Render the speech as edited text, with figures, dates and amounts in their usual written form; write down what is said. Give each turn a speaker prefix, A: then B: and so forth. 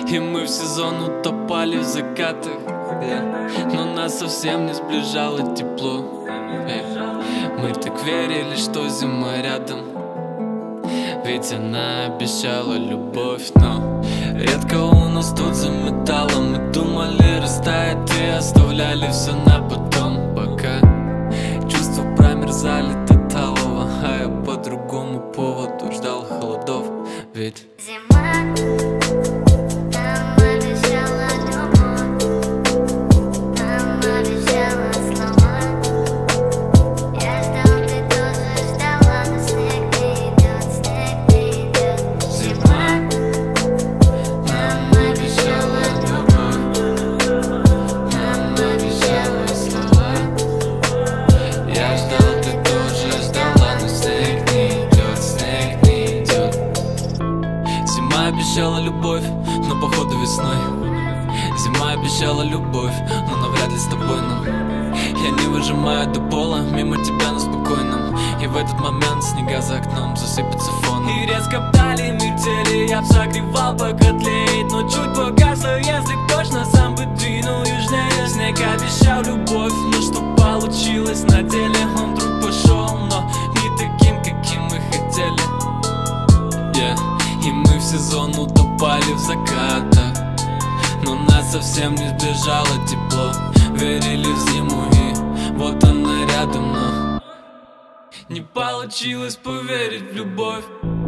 A: И мы в сезон утопали в закатах, но нас совсем не сближало тепло. Мы так верили, что зима рядом, ведь она обещала любовь. Но редко у нас тут заметало. Мы думали растает и оставляли все на потом, пока чувства промерзали до талого. А я по другому поводу ждал холодов, ведь
B: зима нам обещала любовь, нам обещала слова. Я ждал, ты тоже ждала, но снег не идет, снег не идет. Зима нам обещала любовь, нам обещала слова.
A: я ждал, ты тоже ждала, но снег не идет, снег не идет. Зима обещала любовь, но походу весной. Зима обещала любовь, но навряд ли с тобой нам. Я не выжимаю до пола, мимо тебя на спокойном. И в этот момент снега за окном засыпется фоном. И резко вдали метели, я б согревал, пока тлеет, но чуть погасло, если б точно сам бы двинул южнее. Снег обещал любовь, но что получилось на деле? Он вдруг пошел, но не таким, каким мы хотели. И мы в сезон утопали в закатах, но нас совсем не сближало тепло. Верили в зиму, и вот она рядом, но не получилось поверить в любовь.